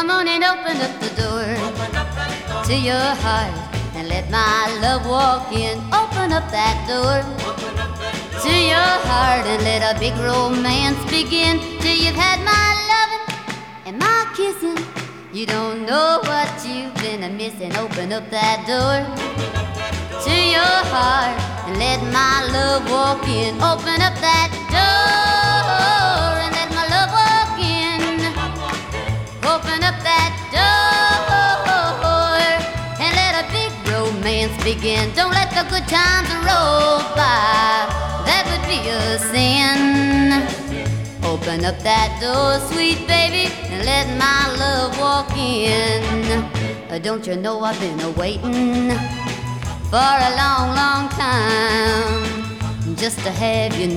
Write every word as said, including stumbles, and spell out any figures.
come on and open up the door to your heart and let my love walk in. Open up that door to your heart and let a big romance begin. Till you've had my loving and my kissing, you don't know what you've been missing. Open up that door to your heart and let my love walk in. Open up that door and let my love walk in. Open up that door and let a big romance begin. Don't let the good times roll by, that would be a sin. Open up that door, sweet baby, and let my love walk in. Don't you know I've been waiting for a long, long time just to have you